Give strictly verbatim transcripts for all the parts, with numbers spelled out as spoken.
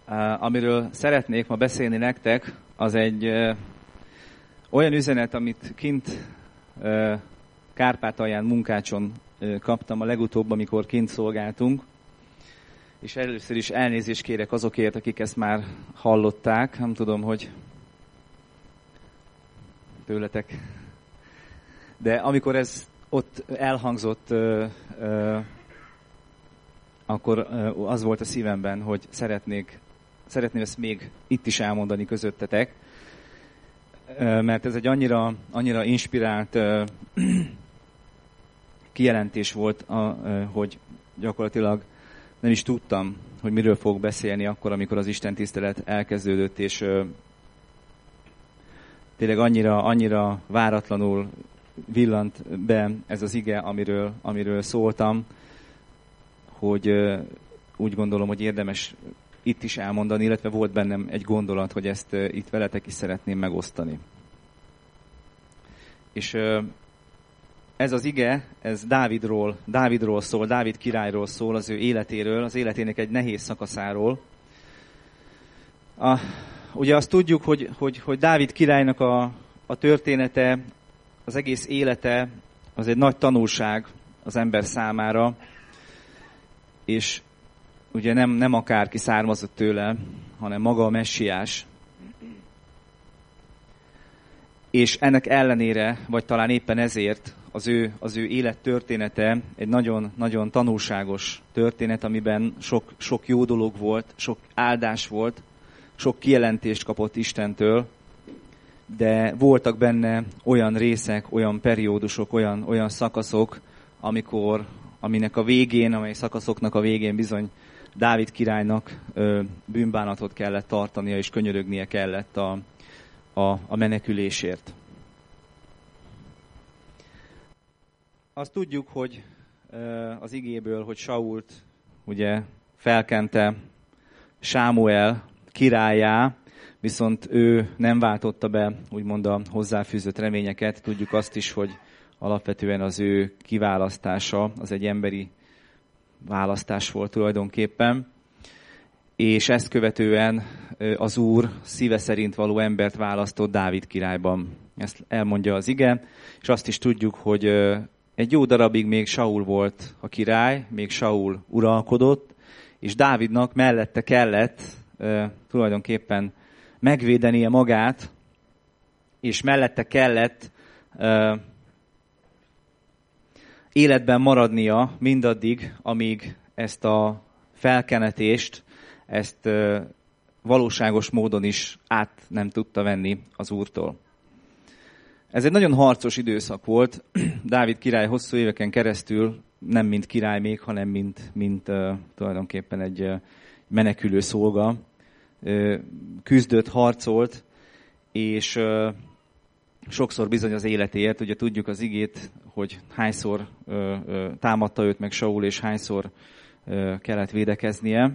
amiről szeretnék ma beszélni nektek, az egy olyan üzenet, amit kint Kárpátalján, Munkácson kaptam a legutóbb, amikor kint szolgáltunk. És először is elnézést kérek azokért, akik ezt már hallották. Nem tudom, hogy tőletek. De amikor ez ott elhangzott, akkor az volt a szívemben, hogy szeretnék, szeretném ezt még itt is elmondani közöttetek, mert ez egy annyira, annyira inspirált kijelentés volt, hogy gyakorlatilag nem is tudtam, hogy miről fogok beszélni akkor, amikor az Isten tisztelet elkezdődött, és tényleg annyira, annyira váratlanul villant be ez az ige, amiről, amiről szóltam, hogy úgy gondolom, hogy érdemes itt is elmondani, illetve volt bennem egy gondolat, hogy ezt itt veletek is szeretném megosztani. És ez az ige, ez Dávidról, Dávidról szól, Dávid királyról szól, az ő életéről, az életének egy nehéz szakaszáról. A, ugye azt tudjuk, hogy, hogy, hogy Dávid királynak a, a története, az egész élete, az egy nagy tanulság az ember számára, és ugye nem, nem akárki származott tőle, hanem maga a messiás. És ennek ellenére, vagy talán éppen ezért az ő, az ő élet története egy nagyon, nagyon tanulságos történet, amiben sok, sok jó dolog volt, sok áldás volt, sok kijelentést kapott Istentől, de voltak benne olyan részek, olyan periódusok, olyan, olyan szakaszok, amikor, aminek a végén, amely szakaszoknak a végén bizony Dávid királynak ö, bűnbánatot kellett tartania, és könyörögnie kellett a, a, a menekülésért. Azt tudjuk, hogy ö, az igéből, hogy Sault ugye felkente Sámuel királyá, viszont ő nem váltotta be úgymond a hozzáfűzött reményeket. Tudjuk azt is, hogy alapvetően az ő kiválasztása az egy emberi választás volt tulajdonképpen, és ezt követően az Úr szíve szerint való embert választott Dávid királyban. Ezt elmondja az ige, és azt is tudjuk, hogy egy jó darabig még Saul volt a király, még Saul uralkodott, és Dávidnak mellette kellett tulajdonképpen megvédenie magát, és mellette kellett életben maradnia mindaddig, amíg ezt a felkenetést, ezt valóságos módon is át nem tudta venni az Úrtól. Ez egy nagyon harcos időszak volt. Dávid király hosszú éveken keresztül nem mint király még, hanem mint, mint uh, tulajdonképpen egy uh, menekülő szolga. Uh, küzdött, harcolt, és uh, sokszor bizony az életéért. Ugye tudjuk az igét, hogy hányszor uh, uh, támadta őt meg Saul, és hányszor uh, kellett védekeznie.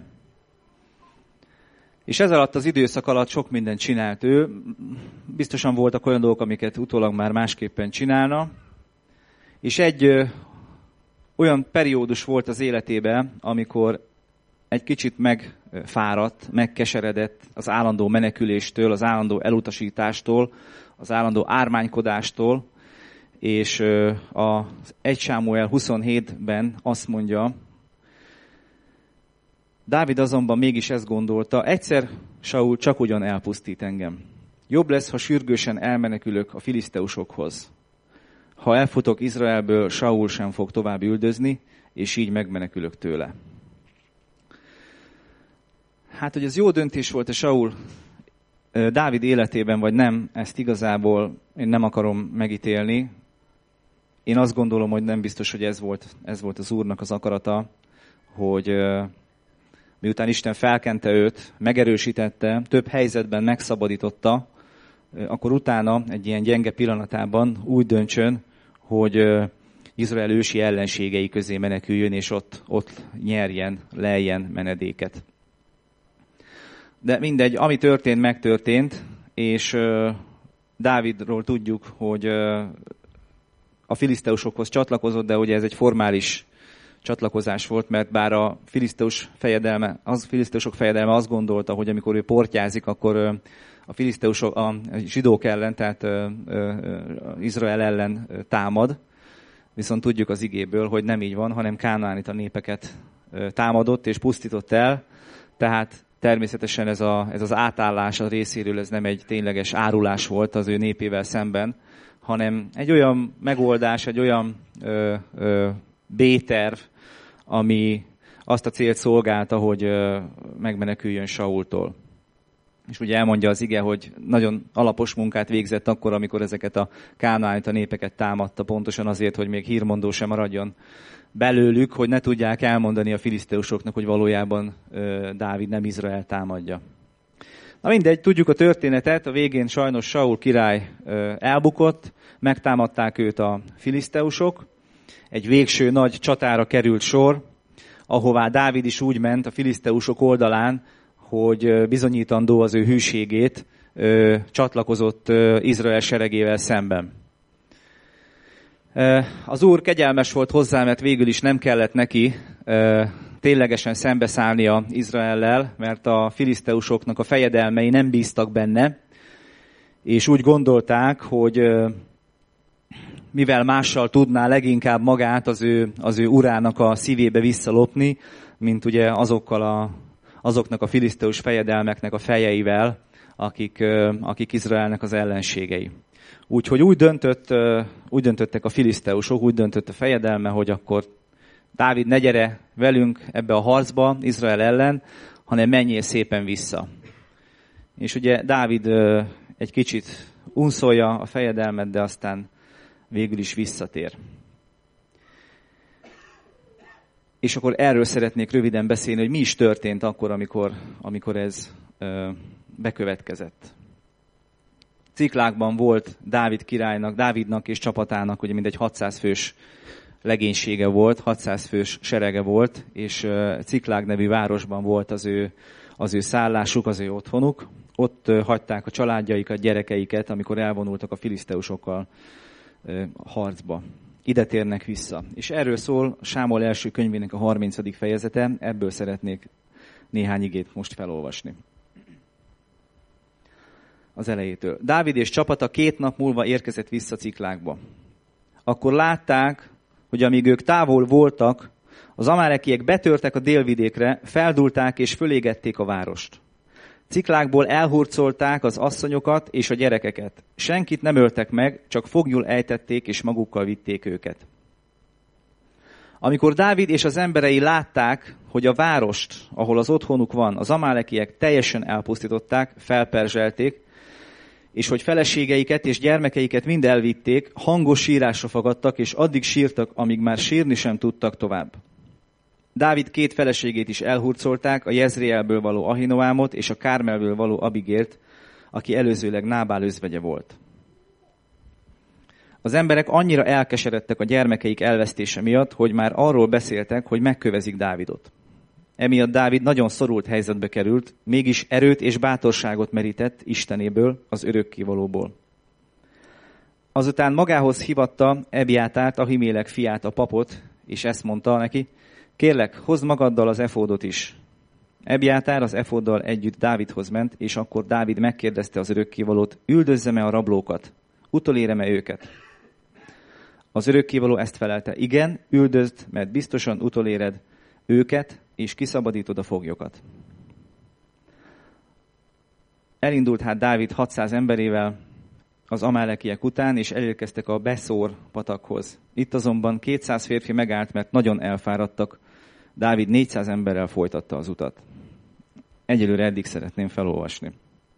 És ez alatt az időszak alatt sok mindent csinált ő. Biztosan voltak olyan dolgok, amiket utólag már másképpen csinálna. És egy ö, olyan periódus volt az életében, amikor egy kicsit megfáradt, megkeseredett az állandó meneküléstől, az állandó elutasítástól, az állandó ármánykodástól. És ö, az egy Sámuel huszonhétben azt mondja, Dávid azonban mégis ezt gondolta, egyszer Saul csak ugyan elpusztít engem. Jobb lesz, ha sürgősen elmenekülök a filiszteusokhoz. Ha elfutok Izraelből, Saul sem fog tovább üldözni, és így megmenekülök tőle. Hát, hogy ez jó döntés volt a Saul Dávid életében, vagy nem, ezt igazából én nem akarom megítélni. Én azt gondolom, hogy nem biztos, hogy ez volt, ez volt az Úrnak az akarata, hogy miután Isten felkente őt, megerősítette, több helyzetben megszabadította, akkor utána egy ilyen gyenge pillanatában úgy döntsön, hogy Izrael ősi ellenségei közé meneküljön, és ott, ott nyerjen, leljen menedéket. De mindegy, ami történt, megtörtént, és Dávidról tudjuk, hogy a filiszteusokhoz csatlakozott, de ugye ez egy formális csatlakozás volt, mert bár a filiszteus fejedelme, az filiszteusok fejedelme azt gondolta, hogy amikor ő portyázik, akkor a filiszteusok a zsidók ellen, tehát Izrael ellen támad, viszont tudjuk az igéből, hogy nem így van, hanem kánaánita népeket támadott és pusztított el, tehát természetesen ez, a, ez az átállás a részéről ez nem egy tényleges árulás volt az ő népével szemben, hanem egy olyan megoldás, egy olyan ö, ö, B-terv, ami azt a célt szolgálta, hogy ö, megmeneküljön Saultól. És ugye elmondja az ige, hogy nagyon alapos munkát végzett akkor, amikor ezeket a kánaánita népeket támadta, pontosan azért, hogy még hírmondó sem maradjon belőlük, hogy ne tudják elmondani a filiszteusoknak, hogy valójában ö, Dávid nem Izrael támadja. Na mindegy, tudjuk a történetet, a végén sajnos Saul király ö, elbukott, megtámadták őt a filiszteusok, egy végső nagy csatára került sor, ahová Dávid is úgy ment a filiszteusok oldalán, hogy bizonyítandó az ő hűségét, ö, csatlakozott ö, Izrael seregével szemben. Az Úr kegyelmes volt hozzá, mert végül is nem kellett neki ténylegesen szembeszállnia Izraellel, mert a filiszteusoknak a fejedelmei nem bíztak benne, és úgy gondolták, hogy mivel mással tudná leginkább magát az ő, az ő urának a szívébe visszalopni, mint ugye azokkal a, azoknak a filiszteus fejedelmeknek a fejeivel, akik, akik Izraelnek az ellenségei. Úgyhogy úgy, döntött, úgy döntöttek a filiszteusok, úgy döntött a fejedelme, hogy akkor Dávid ne gyere velünk ebbe a harcba Izrael ellen, hanem menjél szépen vissza. És ugye Dávid egy kicsit unszolja a fejedelmet, de aztán végül is visszatér. És akkor erről szeretnék röviden beszélni, hogy mi is történt akkor, amikor, amikor ez bekövetkezett. Ciklágban volt Dávid királynak, Dávidnak és csapatának, ugye mindegy hatszáz fős legénysége volt, hatszáz fős serege volt, és Ciklág nevű városban volt az ő, az ő szállásuk, az ő otthonuk. Ott hagyták a családjaikat, gyerekeiket, amikor elvonultak a filiszteusokkal harcba. Ide térnek vissza. És erről szól Sámuel első könyvének a harmincadik fejezete, ebből szeretnék néhány igét most felolvasni. Az elejétől. Dávid és csapata két nap múlva érkezett vissza Ciklágba. Akkor látták, hogy amíg ők távol voltak, az amálekiek betörtek a délvidékre, feldúlták és fölégették a várost. Ciklágból elhurcolták az asszonyokat és a gyerekeket. Senkit nem öltek meg, csak foglyul ejtették és magukkal vitték őket. Amikor Dávid és az emberei látták, hogy a várost, ahol az otthonuk van, az amálekiek teljesen elpusztították, felperzselték, és hogy feleségeiket és gyermekeiket mind elvitték, hangos sírásra fogadtak, és addig sírtak, amíg már sírni sem tudtak tovább. Dávid két feleségét is elhurcolták, a Jezreelből való Ahinoámot és a Kármelből való Abigélt, aki előzőleg Nábál özvegye volt. Az emberek annyira elkeseredtek a gyermekeik elvesztése miatt, hogy már arról beszéltek, hogy megkövezik Dávidot. Emiatt Dávid nagyon szorult helyzetbe került, mégis erőt és bátorságot merített Istenéből, az örökkévalóból. Azután magához hívatta Ebiátárt, Ahimélek fiát, a papot, és ezt mondta neki: kérlek, hozd magaddal az efódot is. Ebiátár az efóddal együtt Dávidhoz ment, és akkor Dávid megkérdezte az örökkévalót: üldözzem-e a rablókat? Utolérem-e őket? Az örökkévaló ezt felelte: igen, üldözd, mert biztosan utoléred őket, és kiszabadítod a foglyokat. Elindult hát Dávid hatszáz emberével az amálekiek után, és elérkeztek a Beszór patakhoz. Itt azonban kétszáz férfi megállt, mert nagyon elfáradtak. Dávid négyszáz emberrel folytatta az utat. Egyelőre eddig szeretném felolvasni.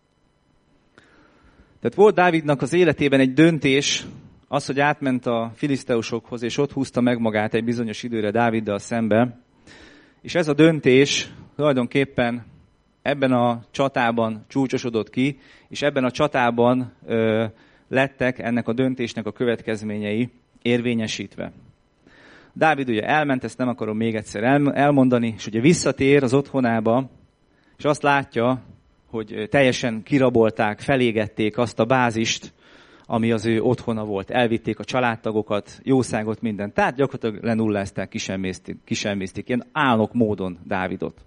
Tehát volt Dávidnak az életében egy döntés, az, hogy átment a filiszteusokhoz, és ott húzta meg magát egy bizonyos időre Dáviddal szembe. És ez a döntés tulajdonképpen ebben a csatában csúcsosodott ki, és ebben a csatában ö, lettek ennek a döntésnek a következményei érvényesítve. Dávid ugye elment, ezt nem akarom még egyszer elmondani, és ugye visszatér az otthonába, és azt látja, hogy teljesen kirabolták, felégették azt a bázist, ami az ő otthona volt. Elvitték a családtagokat, jószágot, mindent. Tehát gyakorlatilag lenullázták, kisemmézték, kisemmézték ilyen álnok módon Dávidot.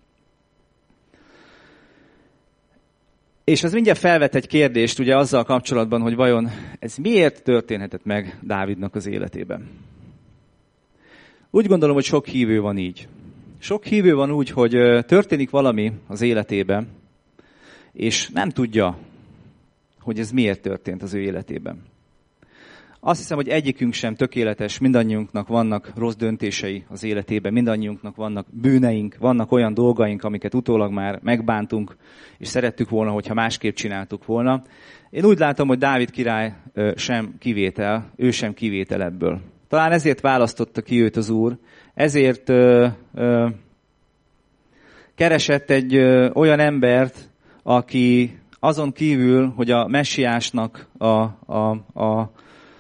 És az mindjárt felvet egy kérdést ugye azzal kapcsolatban, hogy vajon ez miért történhetett meg Dávidnak az életében. Úgy gondolom, hogy sok hívő van így. Sok hívő van úgy, hogy történik valami az életében, és nem tudja, hogy ez miért történt az ő életében. Azt hiszem, hogy egyikünk sem tökéletes, mindannyiunknak vannak rossz döntései az életében, mindannyiunknak vannak bűneink, vannak olyan dolgaink, amiket utólag már megbántunk, és szerettük volna, hogyha másképp csináltuk volna. Én úgy látom, hogy Dávid király sem kivétel, ő sem kivétel ebből. Talán ezért választotta ki őt az Úr, ezért ö, ö, keresett egy ö, olyan embert, aki azon kívül, hogy a messiásnak a, a, a,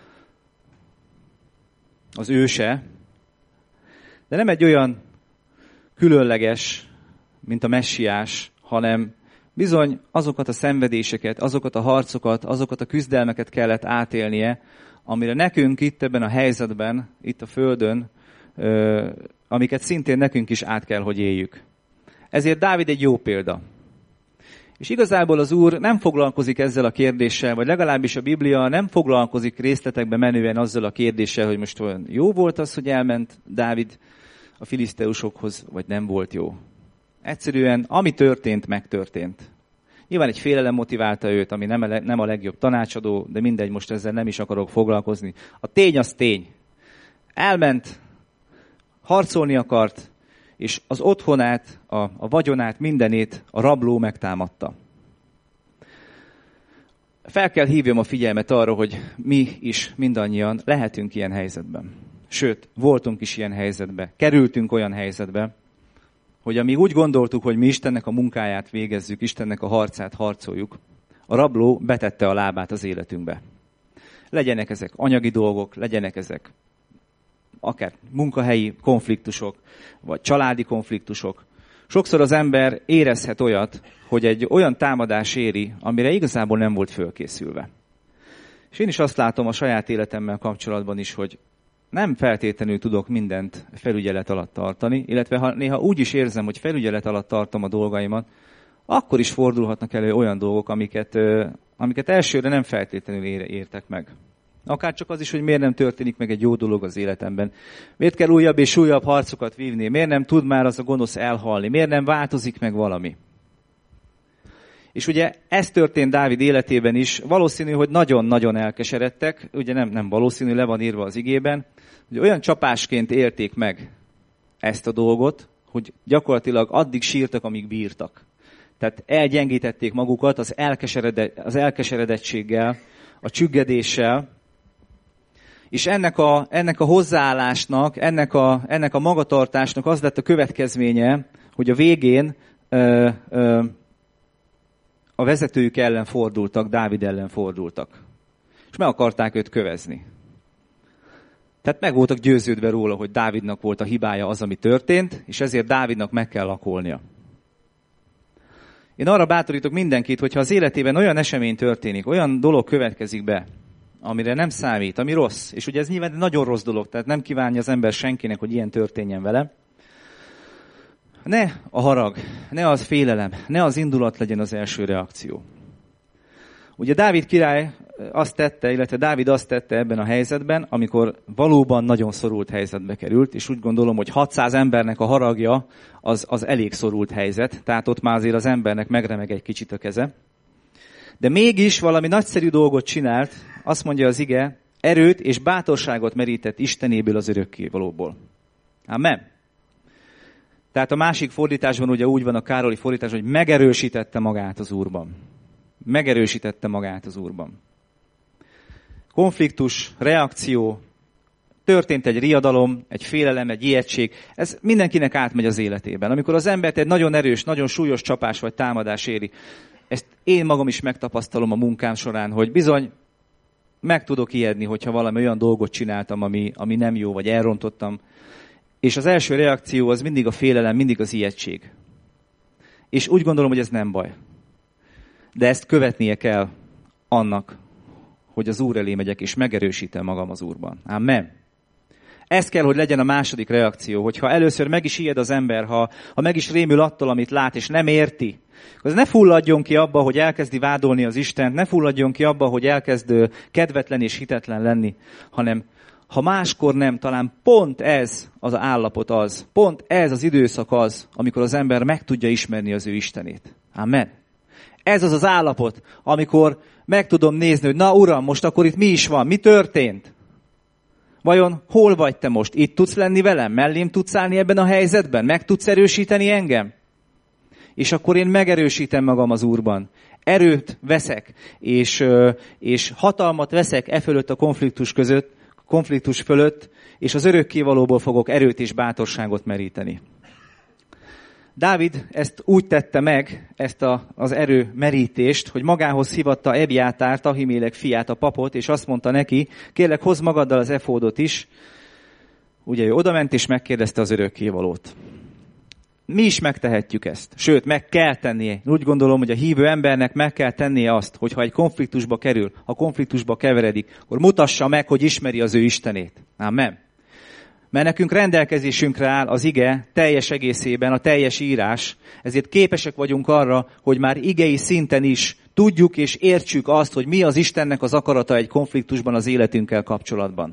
az őse, de nem egy olyan különleges, mint a messiás, hanem bizony azokat a szenvedéseket, azokat a harcokat, azokat a küzdelmeket kellett átélnie, amire nekünk itt ebben a helyzetben, itt a Földön, amiket szintén nekünk is át kell, hogy éljük. Ezért Dávid egy jó példa. És igazából az Úr nem foglalkozik ezzel a kérdéssel, vagy legalábbis a Biblia nem foglalkozik részletekbe menően azzal a kérdéssel, hogy most olyan jó volt az, hogy elment Dávid a filiszteusokhoz, vagy nem volt jó. Egyszerűen, ami történt, megtörtént. Nyilván egy félelem motiválta őt, ami nem a, nem a legjobb tanácsadó, de mindegy, most ezzel nem is akarok foglalkozni. A tény az tény. Elment, harcolni akart, és az otthonát, a, a vagyonát, mindenét a rabló megtámadta. Fel kell hívjam a figyelmet arra, hogy mi is mindannyian lehetünk ilyen helyzetben. Sőt, voltunk is ilyen helyzetben. Kerültünk olyan helyzetbe, hogy amíg úgy gondoltuk, hogy mi Istennek a munkáját végezzük, Istennek a harcát harcoljuk, a rabló betette a lábát az életünkbe. Legyenek ezek anyagi dolgok, legyenek ezek akár munkahelyi konfliktusok, vagy családi konfliktusok. Sokszor az ember érezhet olyat, hogy egy olyan támadás éri, amire igazából nem volt fölkészülve. És én is azt látom a saját életemmel kapcsolatban is, hogy nem feltétlenül tudok mindent felügyelet alatt tartani, illetve ha néha úgy is érzem, hogy felügyelet alatt tartom a dolgaimat, akkor is fordulhatnak elő olyan dolgok, amiket, amiket elsőre nem feltétlenül értek meg. Akár csak az is, hogy miért nem történik meg egy jó dolog az életemben. Miért kell újabb és újabb harcokat vívni? Miért nem tud már az a gonosz elhalni? Miért nem változik meg valami? És ugye ez történt Dávid életében is. Valószínű, hogy nagyon-nagyon elkeseredtek. Ugye nem, nem valószínű, le van írva az igében, hogy olyan csapásként élték meg ezt a dolgot, hogy gyakorlatilag addig sírtak, amíg bírtak. Tehát elgyengítették magukat az, elkeserede, az elkeseredettséggel, a csüggedéssel, és ennek a, ennek a hozzáállásnak, ennek a, ennek a magatartásnak az lett a következménye, hogy a végén ö, ö, a vezetőjük ellen fordultak, Dávid ellen fordultak. És meg akarták őt kövezni. Tehát meg voltak győződve róla, hogy Dávidnak volt a hibája az, ami történt, és ezért Dávidnak meg kell lakolnia. Én arra bátorítok mindenkit, hogyha az életében olyan esemény történik, olyan dolog következik be, amire nem számít, ami rossz, és ugye ez nyilván egy nagyon rossz dolog, tehát nem kívánja az ember senkinek, hogy ilyen történjen vele. Ne a harag, ne az félelem, ne az indulat legyen az első reakció. Ugye Dávid király azt tette, illetve Dávid azt tette ebben a helyzetben, amikor valóban nagyon szorult helyzetbe került, és úgy gondolom, hogy hatszáz embernek a haragja az, az elég szorult helyzet, tehát ott már azért az embernek megremeg egy kicsit a keze. De mégis valami nagyszerű dolgot csinált, azt mondja az ige, erőt és bátorságot merített Istenéből, az örökkévalóból. Amen. Tehát a másik fordításban ugye úgy van, a Károli fordításban, hogy megerősítette magát az Úrban. Megerősítette magát az Úrban. Konfliktus, reakció, történt egy riadalom, egy félelem, egy ijegység. Ez mindenkinek átmegy az életében. Amikor az embert egy nagyon erős, nagyon súlyos csapás vagy támadás éri, ezt én magam is megtapasztalom a munkám során, hogy bizony meg tudok ijedni, hogyha valami olyan dolgot csináltam, ami, ami nem jó, vagy elrontottam. És az első reakció az mindig a félelem, mindig az ijegység. És úgy gondolom, hogy ez nem baj. De ezt követnie kell annak, hogy az Úr elé megyek, és megerősítem magam az Úrban. Amen. Ez kell, hogy legyen a második reakció, hogyha először meg is ijed az ember, ha, ha meg is rémül attól, amit lát, és nem érti, az ne fulladjon ki abba, hogy elkezdi vádolni az Istent, ne fulladjon ki abba, hogy elkezd kedvetlen és hitetlen lenni, hanem ha máskor nem, talán pont ez az állapot az, pont ez az időszak az, amikor az ember meg tudja ismerni az ő Istenét. Amen. Ez az az állapot, amikor meg tudom nézni, hogy na Uram, most akkor itt mi is van, mi történt? Vajon hol vagy te most? Itt tudsz lenni velem? Mellém tudsz állni ebben a helyzetben? Meg tudsz erősíteni engem? És akkor én megerősítem magam az Úrban. Erőt veszek, és, és hatalmat veszek e fölött a konfliktus között, konfliktus fölött, és az örökkévalóból fogok erőt és bátorságot meríteni. Dávid ezt úgy tette meg, ezt a, az erő merítést, hogy magához hívatta Ebjátárt, Ahimélek fiát, a papot, és azt mondta neki, kérlek, hozd magaddal az efódot is. Ugye ő odament, és megkérdezte az örökkévalót. Mi is megtehetjük ezt. Sőt, meg kell tennie. Úgy gondolom, hogy a hívő embernek meg kell tennie azt, hogyha egy konfliktusba kerül, ha konfliktusba keveredik, akkor mutassa meg, hogy ismeri az ő Istenét. Amen. Mert nekünk rendelkezésünkre áll az ige teljes egészében, a teljes írás, ezért képesek vagyunk arra, hogy már igei szinten is tudjuk és értsük azt, hogy mi az Istennek az akarata egy konfliktusban az életünkkel kapcsolatban.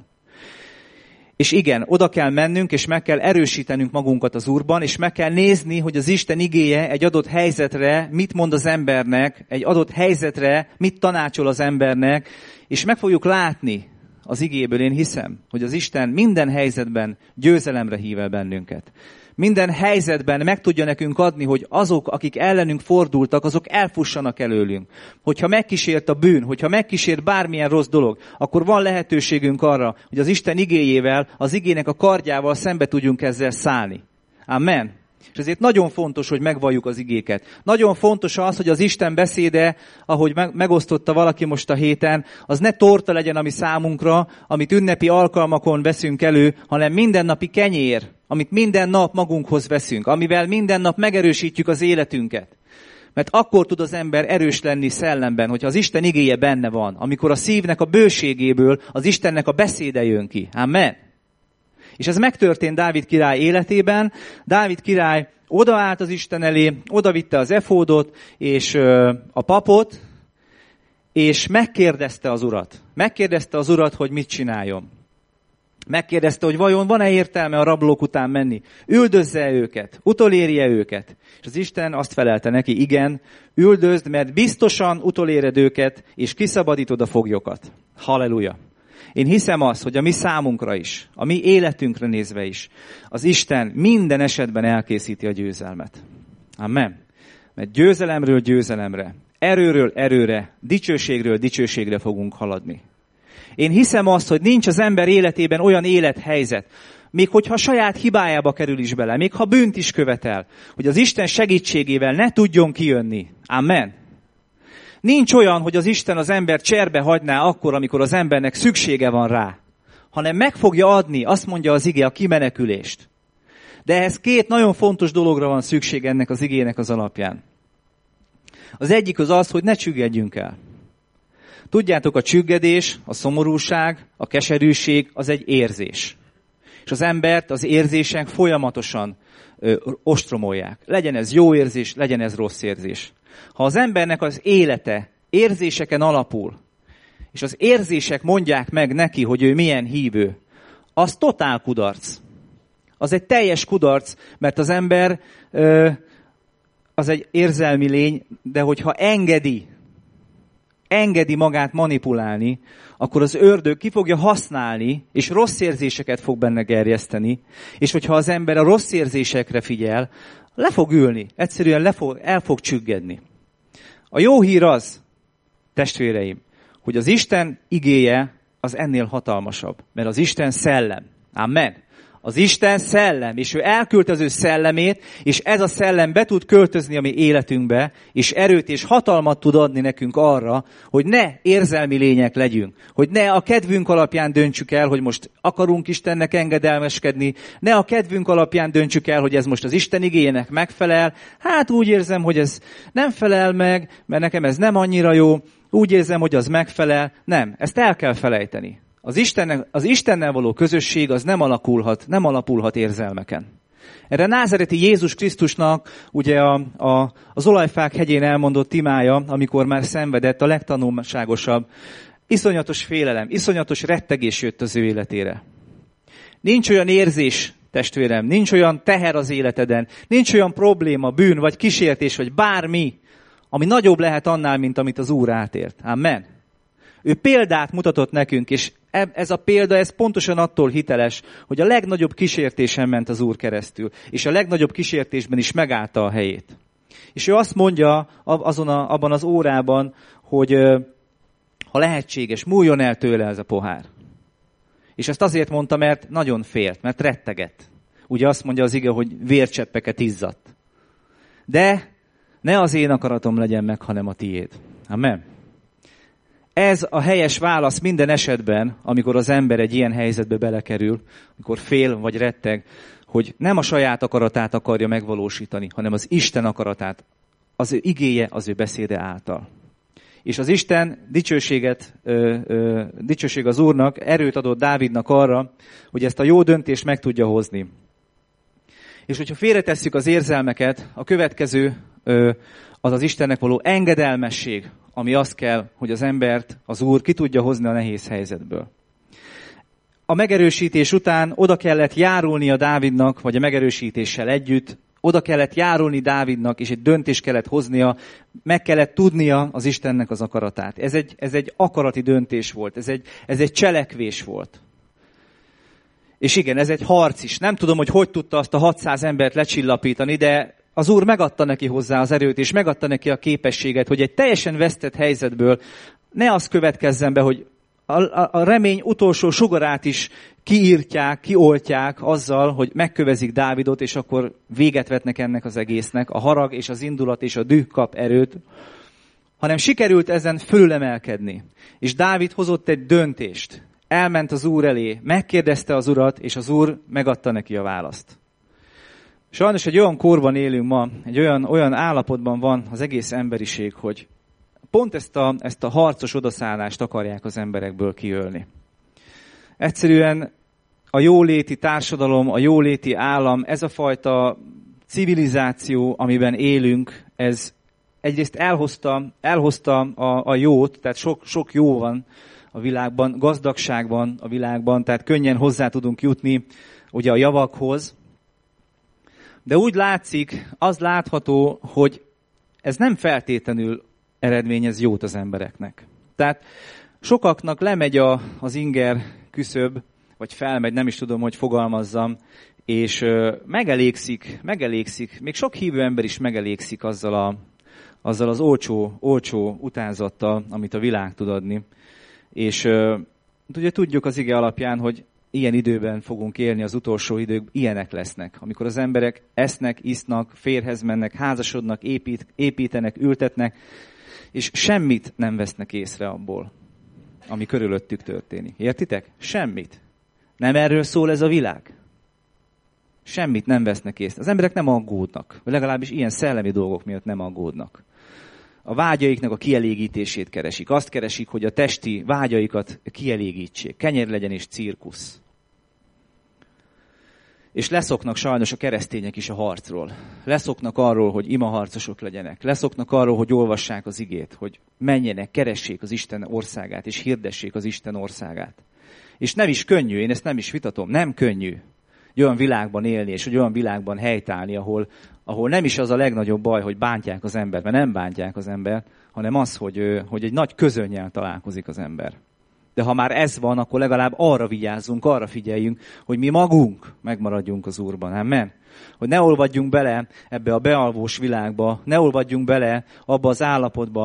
És igen, oda kell mennünk, és meg kell erősítenünk magunkat az Úrban, és meg kell nézni, hogy az Isten igéje egy adott helyzetre mit mond az embernek, egy adott helyzetre mit tanácsol az embernek, és meg fogjuk látni az igéből, én hiszem, hogy az Isten minden helyzetben győzelemre hív el bennünket. Minden helyzetben meg tudja nekünk adni, hogy azok, akik ellenünk fordultak, azok elfussanak előlünk. Hogyha megkísért a bűn, hogyha megkísért bármilyen rossz dolog, akkor van lehetőségünk arra, hogy az Isten igéjével, az igének a kardjával szembe tudjunk ezzel szállni. Amen. És ezért nagyon fontos, hogy megvalljuk az igéket. Nagyon fontos az, hogy az Isten beszéde, ahogy megosztotta valaki most a héten, az ne torta legyen ami számunkra, amit ünnepi alkalmakon veszünk elő, hanem mindennapi kenyér, amit minden nap magunkhoz veszünk, amivel minden nap megerősítjük az életünket. Mert akkor tud az ember erős lenni szellemben, hogyha az Isten igéje benne van, amikor a szívnek a bőségéből az Istennek a beszéde jön ki. Amen. És ez megtörtént Dávid király életében. Dávid király odaállt az Isten elé, odavitte az efódot és ö, a papot, és megkérdezte az Urat. Megkérdezte az Urat, hogy mit csináljon. Megkérdezte, hogy vajon van-e értelme a rablók után menni. Üldözze őket, utolérje őket. És az Isten azt felelte neki, igen, üldözd, mert biztosan utoléred őket, és kiszabadítod a foglyokat. Halleluja! Én hiszem azt, hogy a mi számunkra is, a mi életünkre nézve is, az Isten minden esetben elkészíti a győzelmet. Amen. Mert győzelemről győzelemre, erőről erőre, dicsőségről dicsőségre fogunk haladni. Én hiszem azt, hogy nincs az ember életében olyan élethelyzet, még hogyha saját hibájába kerül is bele, még ha bűnt is követel, hogy az Isten segítségével ne tudjon kijönni. Amen. Nincs olyan, hogy az Isten az ember cserbe hagyná akkor, amikor az embernek szüksége van rá, hanem meg fogja adni, azt mondja az ige, a kimenekülést. De ehhez két nagyon fontos dologra van szükség ennek az igének az alapján. Az egyik az az, hogy ne csüggedjünk el. Tudjátok, a csüggedés, a szomorúság, a keserűség az egy érzés. És az embert az érzések folyamatosan ö, ostromolják. Legyen ez jó érzés, legyen ez rossz érzés. Ha az embernek az élete érzéseken alapul, és az érzések mondják meg neki, hogy ő milyen hívő, az totál kudarc. Az egy teljes kudarc, mert az ember ö, az egy érzelmi lény, de hogyha engedi, engedi magát manipulálni, akkor az ördög ki fogja használni, és rossz érzéseket fog benne gerjeszteni, és hogyha az ember a rossz érzésekre figyel, le fog ülni, egyszerűen le fog, el fog csüggedni. A jó hír az, testvéreim, hogy az Isten igéje az ennél hatalmasabb, mert az Isten szellem. Amen. Az Isten szellem, és ő elküldte az ő szellemét, és ez a szellem be tud költözni a mi életünkbe, és erőt és hatalmat tud adni nekünk arra, hogy ne érzelmi lények legyünk, hogy ne a kedvünk alapján döntsük el, hogy most akarunk Istennek engedelmeskedni, ne a kedvünk alapján döntsük el, hogy ez most az Isten igéjének megfelel. Hát úgy érzem, hogy ez nem felel meg, mert nekem ez nem annyira jó, úgy érzem, hogy az megfelel. Nem, ezt el kell felejteni. Az, Istennek, az Istennel való közösség az nem alakulhat, nem alapulhat érzelmeken. Erre názareti Jézus Krisztusnak ugye a, a, az olajfák hegyén elmondott imája, amikor már szenvedett, a legtanulságosabb, iszonyatos félelem, iszonyatos rettegés jött az ő életére. Nincs olyan érzés, testvérem, nincs olyan teher az életeden, nincs olyan probléma, bűn, vagy kísértés, vagy bármi, ami nagyobb lehet annál, mint amit az Úr átélt. Amen. Ő példát mutatott nekünk, és ez a példa, ez pontosan attól hiteles, hogy a legnagyobb kísértésen ment az Úr keresztül, és a legnagyobb kísértésben is megállta a helyét. És ő azt mondja azon a, abban az órában, hogy ha lehetséges, múljon el tőle ez a pohár. És ezt azért mondta, mert nagyon félt, mert rettegett. Ugye azt mondja az ige, hogy vércseppeket izzadt. De ne az én akaratom legyen meg, hanem a tiéd. Amen. Ez a helyes válasz minden esetben, amikor az ember egy ilyen helyzetbe belekerül, amikor fél vagy retteg, hogy nem a saját akaratát akarja megvalósítani, hanem az Isten akaratát, az ő igéje, az ő beszéde által. És az Isten dicsőséget, ö, ö, dicsőség az Úrnak, erőt adott Dávidnak arra, hogy ezt a jó döntést meg tudja hozni. És hogyha félretesszük az érzelmeket, a következő ö, az az Istennek való engedelmesség, ami azt kell, hogy az embert, az Úr ki tudja hozni a nehéz helyzetből. A megerősítés után oda kellett járulni a Dávidnak, vagy a megerősítéssel együtt, oda kellett járulni Dávidnak, és egy döntést kellett hoznia, meg kellett tudnia az Istennek az akaratát. Ez egy, ez egy akarati döntés volt, ez egy, ez egy cselekvés volt. És igen, ez egy harc is. Nem tudom, hogy hogy tudta azt a hatszáz embert lecsillapítani, de az Úr megadta neki hozzá az erőt, és megadta neki a képességet, hogy egy teljesen vesztett helyzetből ne az következzen be, hogy a, a, a remény utolsó sugarát is kiírtják, kioltják azzal, hogy megkövezik Dávidot, és akkor véget vetnek ennek az egésznek. A harag és az indulat és a düh kap erőt, hanem sikerült ezen fölülemelkedni. És Dávid hozott egy döntést. Elment az Úr elé, megkérdezte az Urat, és az Úr megadta neki a választ. Sajnos egy olyan korban élünk ma, egy olyan, olyan állapotban van az egész emberiség, hogy pont ezt a, ezt a harcos odaszállást akarják az emberekből kiölni. Egyszerűen a jóléti társadalom, a jóléti állam, ez a fajta civilizáció, amiben élünk, ez egyrészt elhozta, elhozta a, a jót, tehát sok, sok jó van a világban, gazdagság van a világban, tehát könnyen hozzá tudunk jutni ugye a javakhoz. De úgy látszik, az látható, hogy ez nem feltétlenül eredményez jót az embereknek. Tehát sokaknak lemegy a, az inger küszöb, vagy felmegy, nem is tudom, hogy fogalmazzam, és ö, megelégszik, megelégszik, még sok hívő ember is megelégszik azzal, a, azzal az olcsó, olcsó utánzattal, amit a világ tud adni. És ö, ugye tudjuk az ige alapján, hogy ilyen időben fogunk élni, az utolsó idők ilyenek lesznek. Amikor az emberek esznek, isznak, férhez mennek, házasodnak, épít, építenek, ültetnek, és semmit nem vesznek észre abból, ami körülöttük történik. Értitek? Semmit. Nem erről szól ez a világ. Semmit nem vesznek észre. Az emberek nem aggódnak, vagy legalábbis ilyen szellemi dolgok miatt nem aggódnak. A vágyaiknak a kielégítését keresik. Azt keresik, hogy a testi vágyaikat kielégítsék. Kenyér legyen és cirkusz. És leszoknak sajnos a keresztények is a harcról. Leszoknak arról, hogy imaharcosok legyenek. Leszoknak arról, hogy olvassák az igét, hogy menjenek, keressék az Isten országát, és hirdessék az Isten országát. És nem is könnyű, én ezt nem is vitatom, nem könnyű egy olyan világban élni, és egy olyan világban helytállni, ahol, ahol nem is az a legnagyobb baj, hogy bántják az embert, mert nem bántják az embert, hanem az, hogy, hogy egy nagy közönnyel találkozik az ember. De ha már ez van, akkor legalább arra vigyázzunk, arra figyeljünk, hogy mi magunk megmaradjunk az Úrban. Amen? Hogy ne olvadjunk bele ebbe a bealvós világba, ne olvadjunk bele abba az állapotba,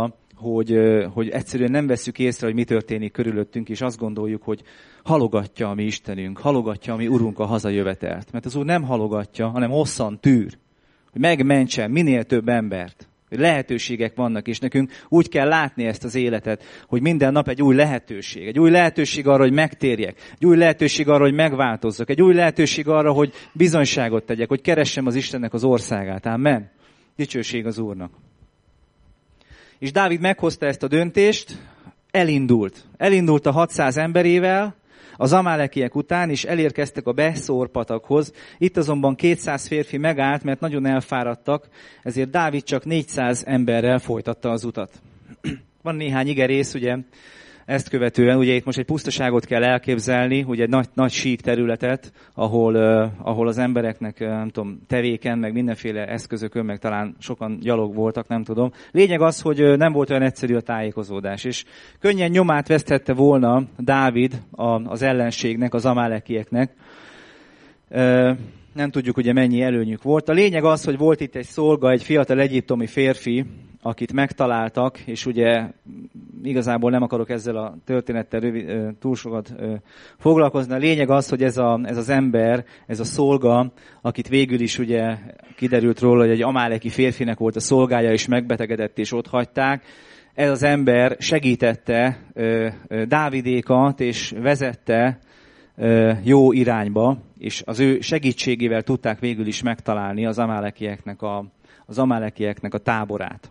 hogy, hogy egyszerűen nem vesszük észre, hogy mi történik körülöttünk, és azt gondoljuk, hogy halogatja a mi Istenünk, halogatja a mi Urunk a hazajövetelt. Mert az Úr nem halogatja, hanem hosszan tűr, hogy megmentsen minél több embert. Lehetőségek vannak, és nekünk úgy kell látni ezt az életet, hogy minden nap egy új lehetőség. Egy új lehetőség arra, hogy megtérjek. Egy új lehetőség arra, hogy megváltozzak. Egy új lehetőség arra, hogy bizonyságot tegyek, hogy keressem az Istennek az országát. Amen. Dicsőség az Úrnak. És Dávid meghozta ezt a döntést, elindult. Elindult a hatszáz emberével az amálekiek után, és elérkeztek a Beszór patakhoz. Itt azonban kétszáz férfi megállt, mert nagyon elfáradtak, ezért Dávid csak négyszáz emberrel folytatta az utat. Van néhány igerész, ugye, ezt követően, ugye itt most egy pusztaságot kell elképzelni, ugye egy nagy, nagy sík területet, ahol, uh, ahol az embereknek, uh, nem tudom, tevéken, meg mindenféle eszközökön, meg talán sokan gyalog voltak, nem tudom. Lényeg az, hogy uh, nem volt olyan egyszerű a tájékozódás, és könnyen nyomát veszthette volna Dávid a, az ellenségnek, az amálekieknek. Uh, nem tudjuk, ugye mennyi előnyük volt. A lényeg az, hogy volt itt egy szolga, egy fiatal egyiptomi férfi, akit megtaláltak, és ugye igazából nem akarok ezzel a történettel rövid, túl sokat foglalkozni. A lényeg az, hogy ez, a, ez az ember, ez a szolga, akit végül is ugye kiderült róla, hogy egy amáleki férfinek volt a szolgája, és megbetegedett, és ott hagyták. Ez az ember segítette Dávidékat, és vezette jó irányba, és az ő segítségével tudták végül is megtalálni az amálekieknek a, az amálekieknek a táborát.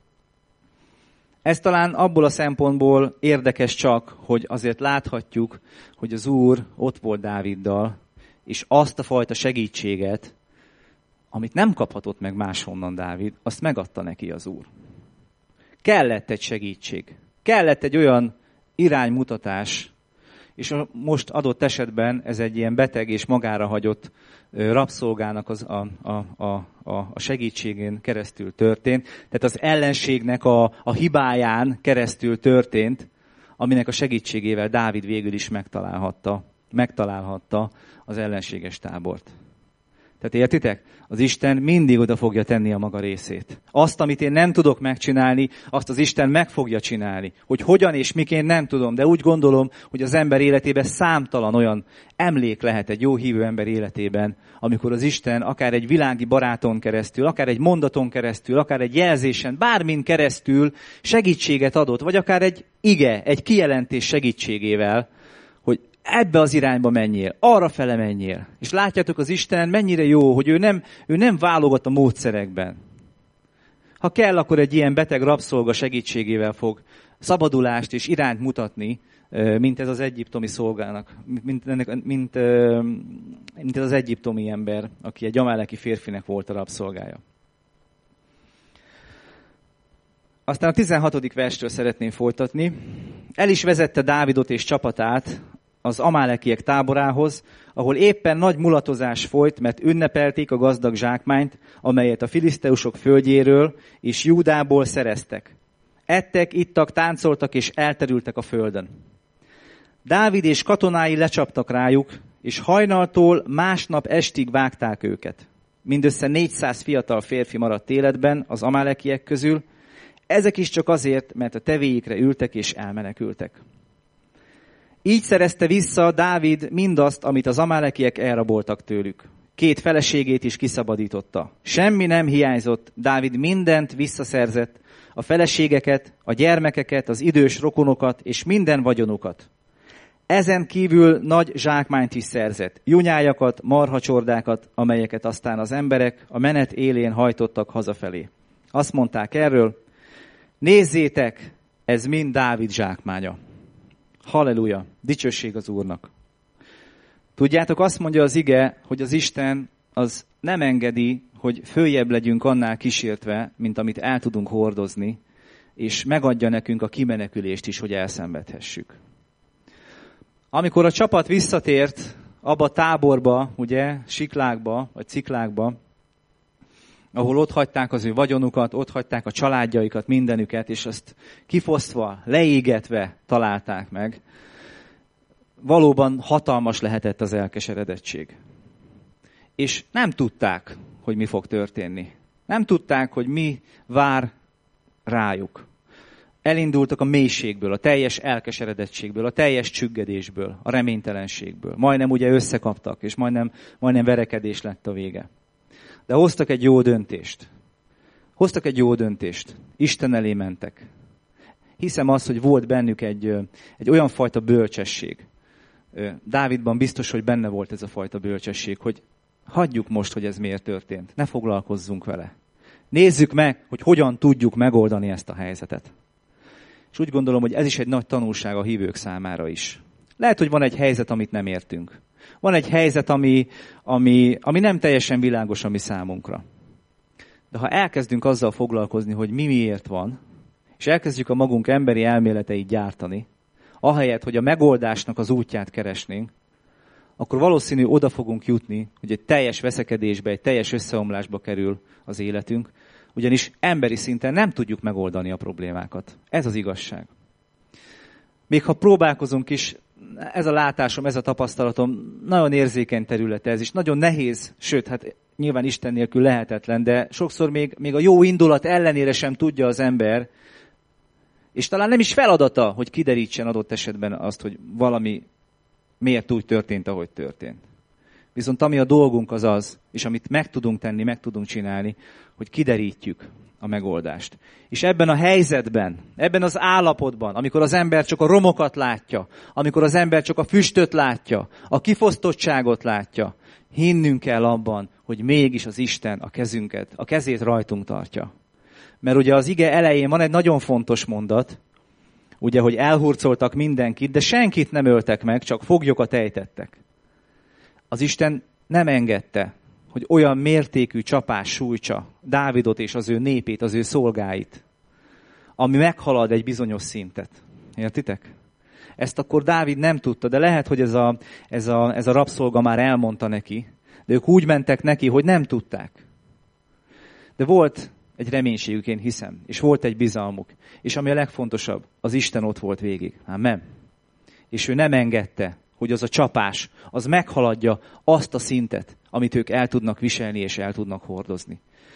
Ez talán abból a szempontból érdekes csak, hogy azért láthatjuk, hogy az Úr ott volt Dáviddal, és azt a fajta segítséget, amit nem kaphatott meg máshonnan Dávid, azt megadta neki az Úr. Kellett egy segítség. Kellett egy olyan iránymutatás, és most adott esetben ez egy ilyen beteg és magára hagyott rabszolgának az a, a, a, a segítségén keresztül történt. Tehát az ellenségnek a, a hibáján keresztül történt, aminek a segítségével Dávid végül is megtalálhatta, megtalálhatta az ellenséges tábort. Tehát értitek? Az Isten mindig oda fogja tenni a maga részét. Azt, amit én nem tudok megcsinálni, azt az Isten meg fogja csinálni. Hogy hogyan és miként nem tudom, de úgy gondolom, hogy az ember életében számtalan olyan emlék lehet egy jó hívő ember életében, amikor az Isten akár egy világi baráton keresztül, akár egy mondaton keresztül, akár egy jelzésen, bármin keresztül segítséget adott, vagy akár egy ige, egy kijelentés segítségével, hogy ebbe az irányba menjél, arra fele menjél. És látjátok, az Isten mennyire jó, hogy ő nem, ő nem válogat a módszerekben. Ha kell, akkor egy ilyen beteg rabszolga segítségével fog szabadulást és irányt mutatni, mint ez az egyiptomi szolgának, mint, ennek, mint, mint ez az egyiptomi ember, aki egy amáleki férfinek volt a rabszolgája. Aztán a tizenhatodik verstől szeretném folytatni. El is vezette Dávidot és csapatát az amálekiek táborához, ahol éppen nagy mulatozás folyt, mert ünnepelték a gazdag zsákmányt, amelyet a filiszteusok földjéről és Júdából szereztek. Ettek, ittak, táncoltak és elterültek a földön. Dávid és katonái lecsaptak rájuk, és hajnaltól másnap estig vágták őket. Mindössze négyszáz fiatal férfi maradt életben az amálekiek közül, ezek is csak azért, mert a tevéikre ültek és elmenekültek. Így szerezte vissza Dávid mindazt, amit az amálekiek elraboltak tőlük. Két feleségét is kiszabadította. Semmi nem hiányzott, Dávid mindent visszaszerzett, a feleségeket, a gyermekeket, az idős rokonokat és minden vagyonukat. Ezen kívül nagy zsákmányt is szerzett, junyájakat, marhacsordákat, amelyeket aztán az emberek a menet élén hajtottak hazafelé. Azt mondták erről, nézzétek, ez mind Dávid zsákmánya. Halleluja, dicsőség az Úrnak. Tudjátok, azt mondja az ige, hogy az Isten az nem engedi, hogy följebb legyünk annál kísértve, mint amit el tudunk hordozni, és megadja nekünk a kimenekülést is, hogy elszenvedhessük. Amikor a csapat visszatért abba a táborba, ugye, Siklágba, vagy Ciklágba, ahol ott hagyták az ő vagyonukat, ott hagyták a családjaikat, mindenüket, és azt kifosztva, leégetve találták meg. Valóban hatalmas lehetett az elkeseredettség. És nem tudták, hogy mi fog történni. Nem tudták, hogy mi vár rájuk. elindultak a mélységből, a teljes elkeseredettségből, a teljes csüggedésből, a reménytelenségből. Majdnem ugye összekaptak, és majdnem, majdnem verekedés lett a vége. De hoztak egy jó döntést. Hoztak egy jó döntést. Isten elé mentek. Hiszem azt, hogy volt bennük egy, egy olyan fajta bölcsesség. Dávidban biztos, hogy benne volt ez a fajta bölcsesség, hogy hagyjuk most, hogy ez miért történt. Ne foglalkozzunk vele. Nézzük meg, hogy hogyan tudjuk megoldani ezt a helyzetet. És úgy gondolom, hogy ez is egy nagy tanulság a hívők számára is. Lehet, hogy van egy helyzet, amit nem értünk. Van egy helyzet, ami, ami, ami nem teljesen világos a mi számunkra. De ha elkezdünk azzal foglalkozni, hogy mi miért van, és elkezdjük a magunk emberi elméleteit gyártani, ahelyett, hogy a megoldásnak az útját keresnénk, akkor valószínű oda fogunk jutni, hogy egy teljes veszekedésbe, egy teljes összeomlásba kerül az életünk, ugyanis emberi szinten nem tudjuk megoldani a problémákat. Ez az igazság. Még ha próbálkozunk is, ez a látásom, ez a tapasztalatom nagyon érzékeny terület ez, és nagyon nehéz, sőt, hát nyilván Isten nélkül lehetetlen, de sokszor még, még a jó indulat ellenére sem tudja az ember, és talán nem is feladata, hogy kiderítsen adott esetben azt, hogy valami miért úgy történt, ahogy történt. Viszont ami a dolgunk az az, és amit meg tudunk tenni, meg tudunk csinálni, hogy kiderítjük a megoldást. És ebben a helyzetben, ebben az állapotban, amikor az ember csak a romokat látja, amikor az ember csak a füstöt látja, a kifosztottságot látja, hinnünk kell abban, hogy mégis az Isten a kezünket, a kezét rajtunk tartja. Mert ugye az ige elején van egy nagyon fontos mondat, ugye, hogy elhurcoltak mindenkit, de senkit nem öltek meg, csak foglyokat ejtettek. Az Isten nem engedte, hogy olyan mértékű csapás sújtsa Dávidot és az ő népét, az ő szolgáit, ami meghalad egy bizonyos szintet. Értitek? Ezt akkor Dávid nem tudta, de lehet, hogy ez a, ez a, ez a rabszolga már elmondta neki, de ők úgy mentek neki, hogy nem tudták. De volt egy reménységük, én hiszem, és volt egy bizalmuk. És ami a legfontosabb, az Isten ott volt végig. Amen. És ő nem engedte, hogy az a csapás, az meghaladja azt a szintet, amit ők el tudnak viselni és el tudnak hordozni.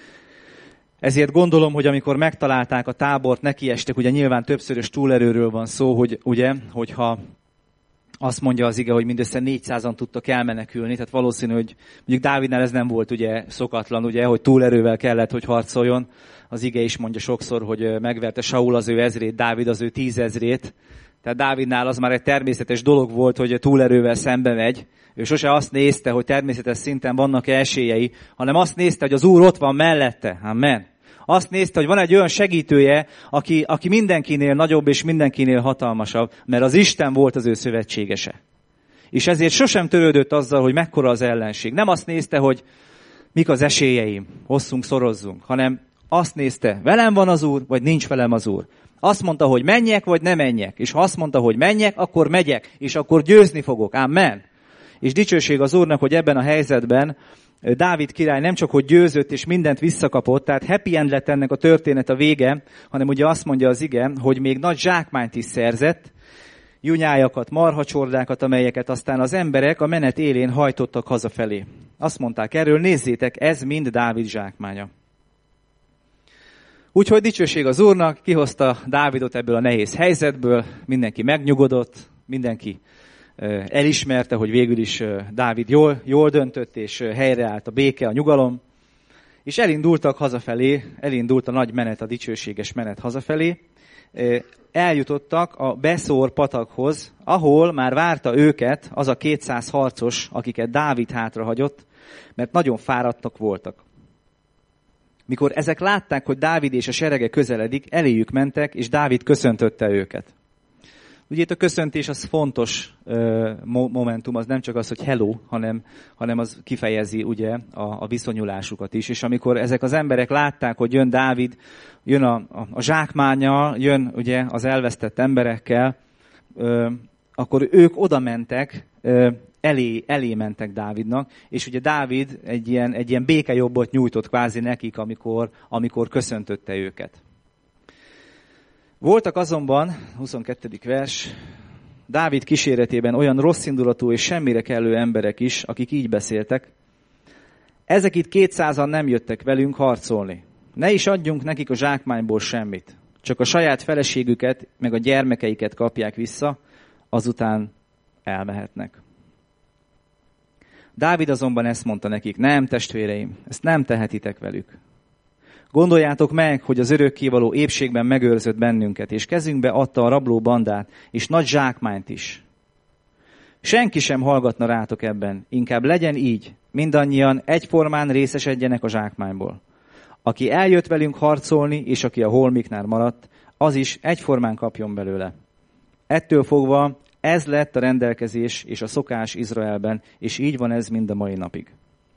Ezért gondolom, hogy amikor megtalálták a tábort, nekiestek, ugye nyilván többszörös túlerőről van szó, hogy ugye, hogyha azt mondja az ige, hogy mindössze négyszázan tudtak elmenekülni, tehát valószínű, hogy mondjuk Dávidnál ez nem volt ugye szokatlan, ugye, hogy túlerővel kellett, hogy harcoljon. Az ige is mondja sokszor, hogy megverte Saul az ő ezrét, Dávid az ő tízezrét. Tehát Dávidnál az már egy természetes dolog volt, hogy túlerővel szembe megy. Ő sose azt nézte, hogy természetes szinten vannak-e esélyei, hanem azt nézte, hogy az Úr ott van mellette. Amen. Azt nézte, hogy van egy olyan segítője, aki, aki mindenkinél nagyobb és mindenkinél hatalmasabb, mert az Isten volt az ő szövetségese. És ezért sosem törődött azzal, hogy mekkora az ellenség. Nem azt nézte, hogy mik az esélyeim, hosszunk, szorozzunk, hanem azt nézte, velem van az Úr, vagy nincs velem az Úr. Azt mondta, hogy menjek, vagy ne menjek. És ha azt mondta, hogy menjek, akkor megyek, és akkor győzni fogok. Amen. És dicsőség az Úrnak, hogy ebben a helyzetben Dávid király nem csak, hogy győzött és mindent visszakapott, tehát happy end lett ennek a történet a vége, hanem ugye azt mondja az ige, hogy még nagy zsákmányt is szerzett, junyájakat, marhacsordákat, amelyeket aztán az emberek a menet élén hajtottak hazafelé. Azt mondták erről, nézzétek, ez mind Dávid zsákmánya. Úgyhogy dicsőség az Úrnak, kihozta Dávidot ebből a nehéz helyzetből, mindenki megnyugodott, mindenki elismerte, hogy végül is Dávid jól, jól döntött, és helyreállt a béke, a nyugalom, és elindultak hazafelé, elindult a nagy menet, a dicsőséges menet hazafelé, eljutottak a Beszór patakhoz, ahol már várta őket az a kétszáz harcos, akiket Dávid hátrahagyott, mert nagyon fáradtak voltak. Mikor ezek látták, hogy Dávid és a serege közeledik, eléjük mentek, és Dávid köszöntötte őket. Ugye itt a köszöntés az fontos uh, momentum, az nem csak az, hogy hello, hanem, hanem az kifejezi ugye a, a viszonyulásukat is. És amikor ezek az emberek látták, hogy jön Dávid, jön a, a, a zsákmánnyal, jön ugye az elvesztett emberekkel, uh, akkor ők oda mentek, uh, elé, elé mentek Dávidnak, és ugye Dávid egy ilyen, egy ilyen békejobbot nyújtott kvázi nekik, amikor, amikor köszöntötte őket. Voltak azonban, huszonkettedik vers, Dávid kíséretében olyan rosszindulatú és semmire kellő emberek is, akik így beszéltek. Ezek itt kétszázan nem jöttek velünk harcolni. Ne is adjunk nekik a zsákmányból semmit. csak a saját feleségüket, meg a gyermekeiket kapják vissza, azután elmehetnek. Dávid azonban ezt mondta nekik, nem testvéreim, ezt nem tehetitek velük. Gondoljátok meg, hogy az örökkévaló épségben megőrzött bennünket, és kezünkbe adta a rabló bandát, és nagy zsákmányt is. Senki sem hallgatna rátok ebben, inkább legyen így, mindannyian egyformán részesedjenek a zsákmányból. Aki eljött velünk harcolni, és aki a holmiknál maradt, az is egyformán kapjon belőle. Ettől fogva ez lett a rendelkezés és a szokás Izraelben, és így van ez mind a mai napig.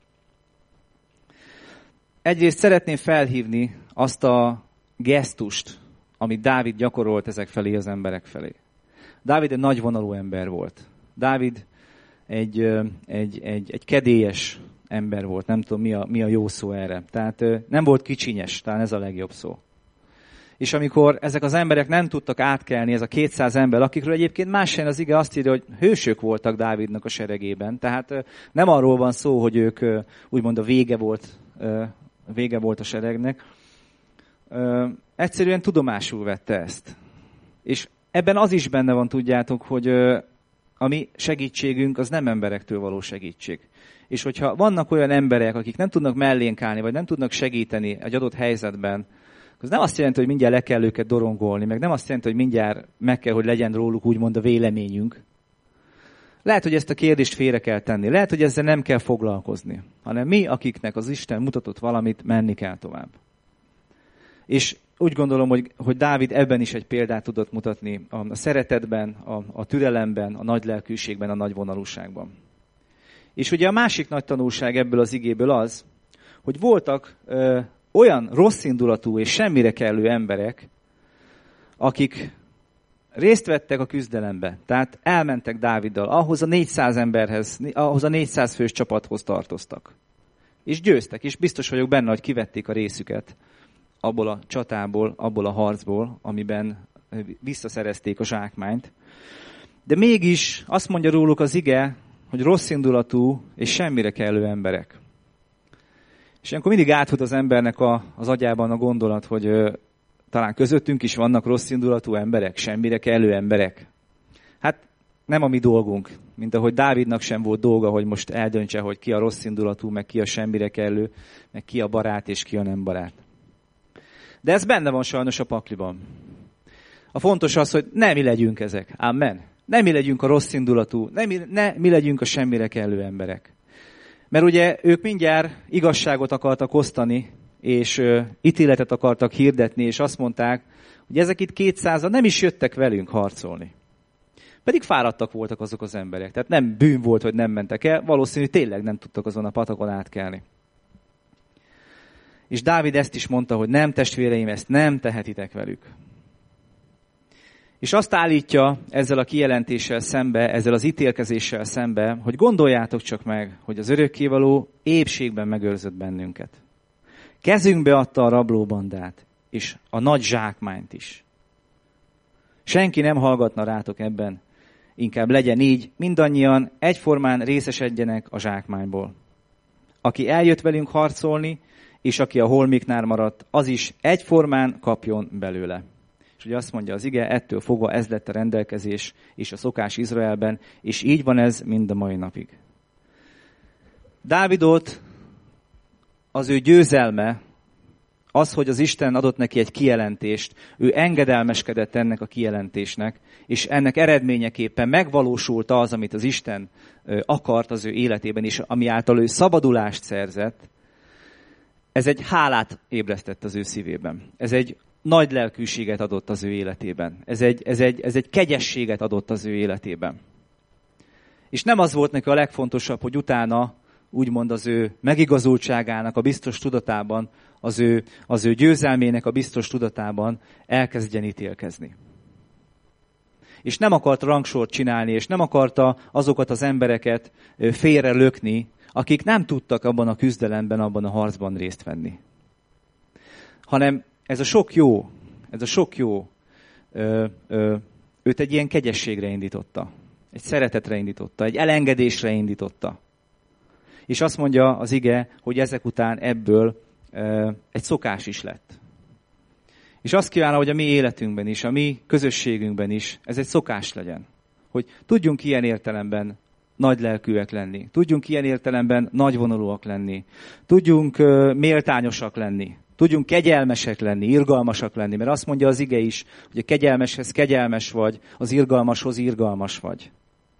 Egyrészt szeretném felhívni azt a gesztust, amit Dávid gyakorolt ezek felé az emberek felé. Dávid egy nagyvonalú ember volt. Dávid egy, egy, egy, egy kedélyes ember volt, nem tudom mi a, mi a jó szó erre. Tehát nem volt kicsinyes, talán ez a legjobb szó. És amikor ezek az emberek nem tudtak átkelni, ez a kétszáz ember, akikről egyébként más helyen az ige azt írja, hogy hősök voltak Dávidnak a seregében. Tehát nem arról van szó, hogy ők úgymond a vége volt, vége volt a seregnek. Egyszerűen tudomásul vette ezt. És ebben az is benne van, tudjátok, hogy a mi segítségünk az nem emberektől való segítség. És hogyha vannak olyan emberek, akik nem tudnak mellénk állni, vagy nem tudnak segíteni egy adott helyzetben, az nem azt jelenti, hogy mindjárt le kell őket dorongolni, meg nem azt jelenti, hogy mindjárt meg kell, hogy legyen róluk úgymond a véleményünk. Lehet, hogy ezt a kérdést félre kell tenni. Lehet, hogy ezzel nem kell foglalkozni. Hanem mi, akiknek az Isten mutatott valamit, menni kell tovább. És úgy gondolom, hogy, hogy Dávid ebben is egy példát tudott mutatni. A szeretetben, a, a türelemben, a nagy lelkűségben, a nagy vonalúságban. És ugye a másik nagy tanulság ebből az igéből az, hogy voltak ö, olyan rosszindulatú és semmire kellő emberek, akik részt vettek a küzdelembe. Tehát elmentek Dáviddal, ahhoz a négyszáz emberhez, ahhoz a négyszáz fős csapathoz tartoztak. És győztek, és biztos vagyok benne, hogy kivették a részüket abból a csatából, abból a harcból, amiben visszaszerezték a zsákmányt. De mégis azt mondja róluk az ige, hogy rosszindulatú és semmire kellő emberek. És ilyenkor mindig átfut az embernek a, az agyában a gondolat, hogy ö, talán közöttünk is vannak rosszindulatú emberek, semmire kellő emberek. Hát nem a mi dolgunk, mint ahogy Dávidnak sem volt dolga, hogy most eldöntse, hogy ki a rosszindulatú, meg ki a semmire kellő, meg ki a barát és ki a nem barát. De ez benne van sajnos a pakliban. A fontos az, hogy ne mi legyünk ezek. Amen. Ne mi legyünk a rosszindulatú, ne mi, ne mi legyünk a semmire kellő emberek. Mert ugye ők mindjárt igazságot akartak osztani, és ö, ítéletet akartak hirdetni, és azt mondták, hogy ezek itt kétszázan nem is jöttek velünk harcolni. Pedig fáradtak voltak azok az emberek. Tehát nem bűn volt, hogy nem mentek el, valószínű tényleg nem tudtak azon a patakon átkelni. És Dávid ezt is mondta, hogy nem testvéreim, ezt nem tehetitek velük. És azt állítja ezzel a kijelentéssel szembe, ezzel az ítélkezéssel szembe, hogy gondoljátok csak meg, hogy az örökkévaló épségben megőrzött bennünket. Kezünkbe adta a rablóbandát, és a nagy zsákmányt is. Senki nem hallgatna rátok ebben, inkább legyen így, mindannyian egyformán részesedjenek a zsákmányból. Aki eljött velünk harcolni, és aki a holmiknál maradt, az is egyformán kapjon belőle. És ugye azt mondja az ige, ettől fogva ez lett a rendelkezés és a szokás Izraelben, és így van ez mind a mai napig. Dávidot az ő győzelme, az, hogy az Isten adott neki egy kijelentést, ő engedelmeskedett ennek a kijelentésnek, és ennek eredményeképpen megvalósult az, amit az Isten akart az ő életében, és ami által ő szabadulást szerzett, ez egy hálát ébresztett az ő szívében. Ez egy nagy lelkűséget adott az ő életében. Ez egy, ez egy, ez egy kegyességet adott az ő életében. És nem az volt neki a legfontosabb, hogy utána úgymond az ő megigazultságának a biztos tudatában, az ő, az ő győzelmének a biztos tudatában elkezdjen ítélkezni. És nem akart rangsort csinálni, és nem akarta azokat az embereket félre lökni, akik nem tudtak abban a küzdelemben, abban a harcban részt venni. Hanem ez a sok jó, ez a sok jó ö, ö, őt egy ilyen kegyességre indította. Egy szeretetre indította, egy elengedésre indította. És azt mondja az ige, hogy ezek után ebből ö, egy szokás is lett. És azt kívánom, hogy a mi életünkben is, a mi közösségünkben is ez egy szokás legyen. Hogy tudjunk ilyen értelemben nagylelkűek lenni. Tudjunk ilyen értelemben nagyvonalúak lenni. Tudjunk uh, méltányosak lenni. Tudjunk kegyelmesek lenni, irgalmasak lenni. Mert azt mondja az ige is, hogy a kegyelmeshez kegyelmes vagy, az irgalmashoz irgalmas vagy.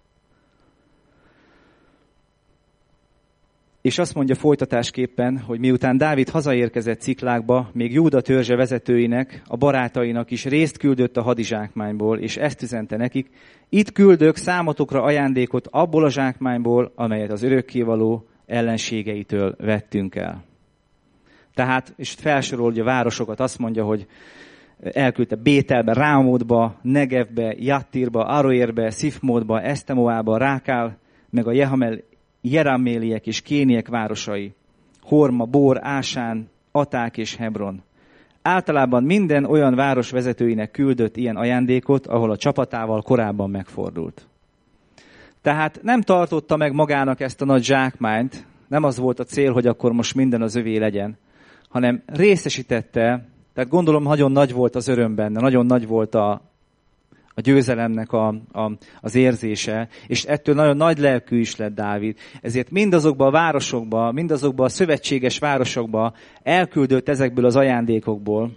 És azt mondja folytatásképpen, hogy miután Dávid hazaérkezett Ciklágba, még Júda törzse vezetőinek, a barátainak is részt küldött a hadizsákmányból, és ezt üzente nekik: itt küldök számotokra ajándékot abból a zsákmányból, amelyet az örökkévaló ellenségeitől vettünk el. Tehát, és felsorolja a városokat, azt mondja, hogy elküldte Bételbe, Rámótba, Negevbe, Jattirba, Aroérbe, Szifmótba, Esztemoába, Rákál, meg a Jehamel, Jeraméliek és Kéniek városai, Horma, Bor, Ásán, Aták és Hebron. Általában minden olyan város vezetőinek küldött ilyen ajándékot, ahol a csapatával korábban megfordult. Tehát nem tartotta meg magának ezt a nagy zsákmányt, nem az volt a cél, hogy akkor most minden az övé legyen, hanem részesítette, tehát gondolom nagyon nagy volt az öröm benne, nagyon nagy volt a, a győzelemnek a, a, az érzése, és ettől nagyon nagy lelkű is lett Dávid. Ezért mindazokba a városokba, mindazokba a szövetséges városokba elküldött ezekből az ajándékokból,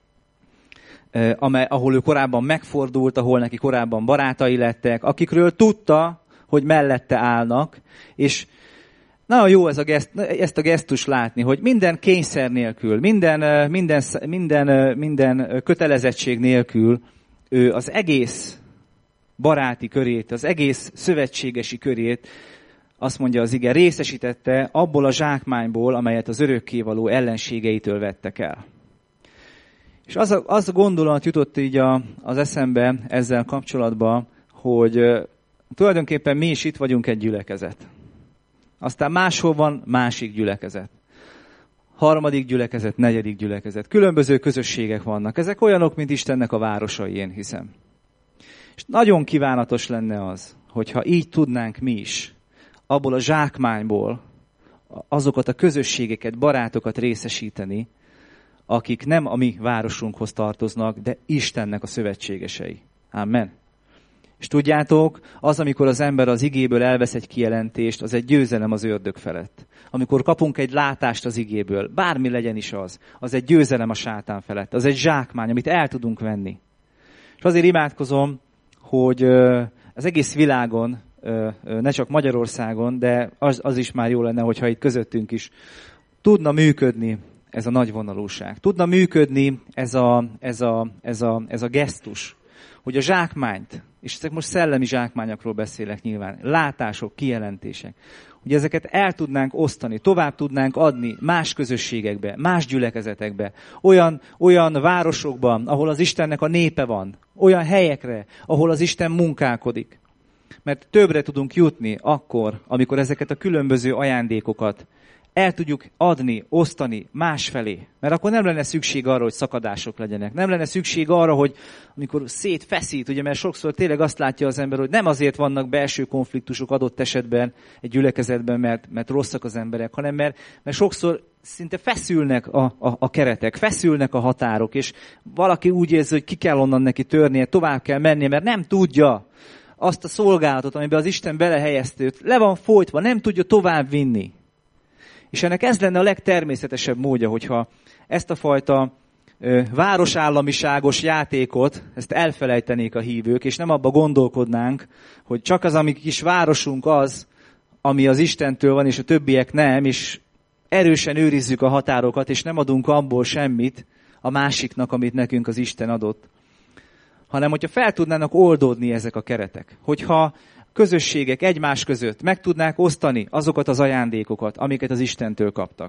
amely, ahol ő korábban megfordult, ahol neki korábban barátai lettek, akikről tudta, hogy mellette állnak, és nagyon jó ez a geszt, ezt a gesztus látni, hogy minden kényszer nélkül, minden, minden, minden, minden kötelezettség nélkül ő az egész baráti körét, az egész szövetségesi körét, azt mondja az ige, részesítette abból a zsákmányból, amelyet az örökkévaló ellenségeitől vettek el. És az a, az a gondolat jutott így a, az eszembe ezzel kapcsolatban, hogy tulajdonképpen mi is itt vagyunk egy gyülekezet. Aztán máshol van másik gyülekezet. Harmadik gyülekezet, negyedik gyülekezet. Különböző közösségek vannak. Ezek olyanok, mint Istennek a városai, én hiszem. És nagyon kívánatos lenne az, hogyha így tudnánk mi is abból a zsákmányból azokat a közösségeket, barátokat részesíteni, akik nem a mi városunkhoz tartoznak, de Istennek a szövetségesei. Amen. És tudjátok, az, amikor az ember az igéből elvesz egy kijelentést, az egy győzelem az ördög felett. Amikor kapunk egy látást az igéből, bármi legyen is az, az egy győzelem a sátán felett. Az egy zsákmány, amit el tudunk venni. És azért imádkozom, hogy az egész világon, ne csak Magyarországon, de az, az is már jó lenne, hogyha itt közöttünk is tudna működni ez a nagyvonalúság. Tudna működni ez a, ez a, ez a, ez a gesztus, hogy a zsákmányt, és ezek most szellemi zsákmányokról beszélek nyilván, látások, kijelentések, hogy ezeket el tudnánk osztani, tovább tudnánk adni más közösségekbe, más gyülekezetekbe, olyan, olyan városokban, ahol az Istennek a népe van, olyan helyekre, ahol az Isten munkálkodik. Mert többre tudunk jutni akkor, amikor ezeket a különböző ajándékokat el tudjuk adni, osztani másfelé. Mert akkor nem lenne szükség arra, hogy szakadások legyenek. Nem lenne szükség arra, hogy amikor szétfeszít, ugye, mert sokszor tényleg azt látja az ember, hogy nem azért vannak belső konfliktusok adott esetben egy gyülekezetben, mert, mert rosszak az emberek, hanem mert, mert sokszor szinte feszülnek a, a, a keretek, feszülnek a határok, és valaki úgy érzi, hogy ki kell onnan neki törnie, tovább kell mennie, mert nem tudja azt a szolgálatot, amiben az Isten belehelyezte őt, le van folytva, nem tudja tovább vinni. És ennek ez lenne a legtermészetesebb módja, hogyha ezt a fajta ö, városállamiságos játékot, ezt elfelejtenék a hívők, és nem abba gondolkodnánk, hogy csak az, ami kis városunk az, ami az Istentől van, és a többiek nem, és erősen őrizzük a határokat, és nem adunk abból semmit a másiknak, amit nekünk az Isten adott. Hanem, hogyha fel tudnának oldódni ezek a keretek. Hogyha közösségek egymás között meg tudnák osztani azokat az ajándékokat, amiket az Istentől kaptak.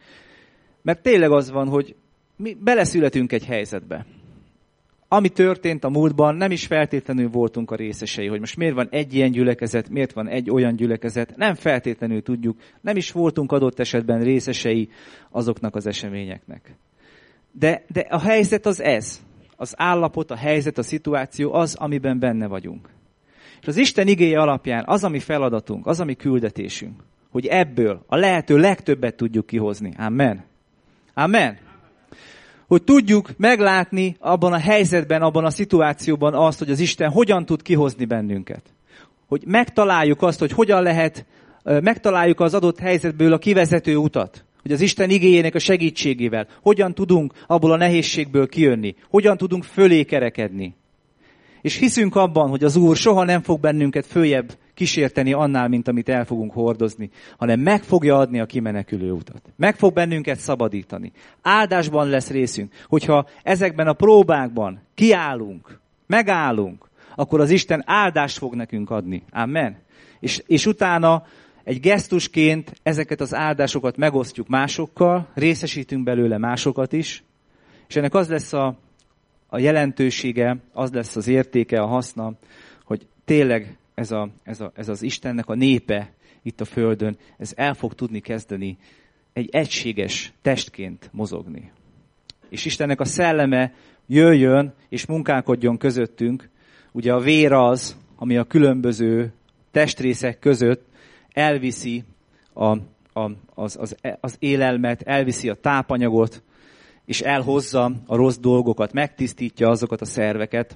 Mert tényleg az van, hogy mi beleszületünk egy helyzetbe. Ami történt a múltban, nem is feltétlenül voltunk a részesei, hogy most miért van egy ilyen gyülekezet, miért van egy olyan gyülekezet, nem feltétlenül tudjuk, nem is voltunk adott esetben részesei azoknak az eseményeknek. De, de a helyzet az ez. Az állapot, a helyzet, a szituáció az, amiben benne vagyunk. És az Isten igéje alapján az, ami feladatunk, az, ami küldetésünk, hogy ebből a lehető legtöbbet tudjuk kihozni. Amen. Amen. hogy tudjuk meglátni abban a helyzetben, abban a szituációban azt, hogy az Isten hogyan tud kihozni bennünket. Hogy megtaláljuk azt, hogy hogyan lehet, megtaláljuk az adott helyzetből a kivezető utat. Hogy az Isten igéjének a segítségével hogyan tudunk abból a nehézségből kijönni. Hogyan tudunk fölé kerekedni. És hiszünk abban, hogy az Úr soha nem fog bennünket följebb kísérteni annál, mint amit el fogunk hordozni, hanem meg fogja adni a kimenekülő utat. Meg fog bennünket szabadítani. Áldásban lesz részünk. Hogyha ezekben a próbákban kiállunk, megállunk, akkor az Isten áldást fog nekünk adni. Amen. És, és utána egy gesztusként ezeket az áldásokat megosztjuk másokkal, részesítünk belőle másokat is, és ennek az lesz a, a jelentősége, az lesz az értéke, a haszna, hogy tényleg ez, a, ez, a, ez az Istennek a népe itt a Földön, ez el fog tudni kezdeni egy egységes testként mozogni. És Istennek a szelleme jöjjön és munkálkodjon közöttünk. Ugye a vér az, ami a különböző testrészek között elviszi a, a, az, az, az élelmet, elviszi a tápanyagot, és elhozza a rossz dolgokat, megtisztítja azokat a szerveket.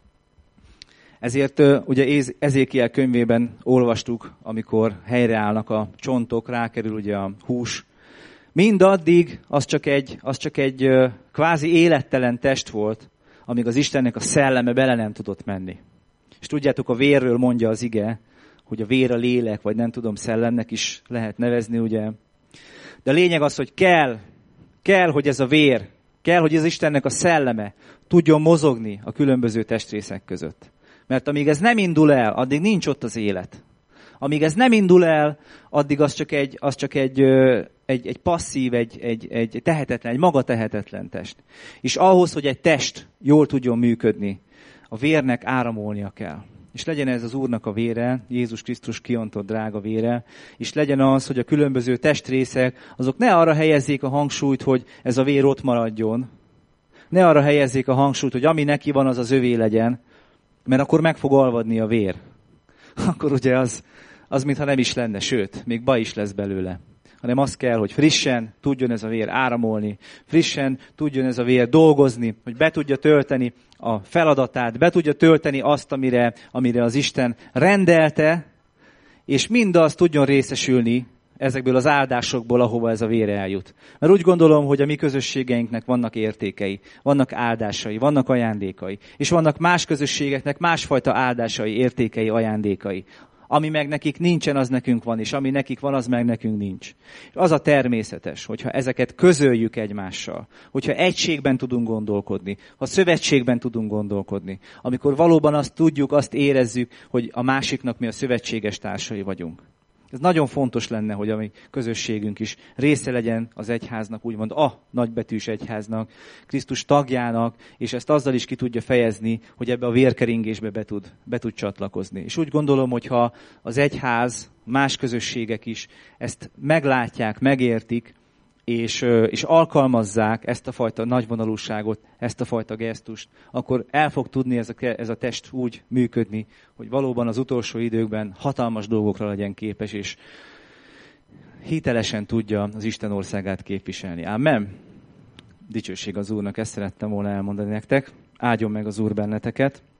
Ezért ugye Ezékiel könyvében olvastuk, amikor helyreállnak a csontok, rákerül ugye a hús. Mindaddig az csak egy, az csak egy kvázi élettelen test volt, amíg az Istennek a szelleme bele nem tudott menni. És tudjátok, a vérről mondja az ige, hogy a vér a lélek, vagy nem tudom, szellemnek is lehet nevezni, ugye. De a lényeg az, hogy kell, kell, hogy ez a vér, kell, hogy az Istennek a szelleme tudjon mozogni a különböző testrészek között. Mert amíg ez nem indul el, addig nincs ott az élet. Amíg ez nem indul el, addig az csak egy, az csak egy, egy, egy passzív, egy, egy, egy tehetetlen, egy maga tehetetlen test. És ahhoz, hogy egy test jól tudjon működni, a vérnek áramolnia kell. És legyen ez az Úrnak a vére, Jézus Krisztus kiontott drága vére, és legyen az, hogy a különböző testrészek, azok ne arra helyezzék a hangsúlyt, hogy ez a vér ott maradjon. Ne arra helyezzék a hangsúlyt, hogy ami neki van, az az övé legyen, mert akkor meg fog alvadni a vér. Akkor ugye az, az mintha nem is lenne, sőt, még baj is lesz belőle. Hanem az kell, hogy frissen tudjon ez a vér áramolni, frissen tudjon ez a vér dolgozni, hogy be tudja tölteni a feladatát, be tudja tölteni azt, amire, amire az Isten rendelte, és mindazt tudjon részesülni ezekből az áldásokból, ahova ez a vér eljut. Mert úgy gondolom, hogy a mi közösségeinknek vannak értékei, vannak áldásai, vannak ajándékai, és vannak más közösségeknek másfajta áldásai, értékei, ajándékai. Ami meg nekik nincsen, az nekünk van, és ami nekik van, az meg nekünk nincs. És az a természetes, hogyha ezeket közöljük egymással, hogyha egységben tudunk gondolkodni, ha szövetségben tudunk gondolkodni, amikor valóban azt tudjuk, azt érezzük, hogy a másiknak mi a szövetséges társai vagyunk. Ez nagyon fontos lenne, hogy a mi közösségünk is része legyen az egyháznak, úgymond a nagybetűs egyháznak, Krisztus tagjának, és ezt azzal is ki tudja fejezni, hogy ebbe a vérkeringésbe be tud, be tud csatlakozni. És úgy gondolom, hogyha az egyház, más közösségek is ezt meglátják, megértik, és, és alkalmazzák ezt a fajta nagyvonalúságot, ezt a fajta gesztust, akkor el fog tudni ez a, ez a test úgy működni, hogy valóban az utolsó időkben hatalmas dolgokra legyen képes, és hitelesen tudja az Isten országát képviselni. Amen. Dicsőség az Úrnak, ezt szerettem volna elmondani nektek. Áldjon meg az Úr benneteket.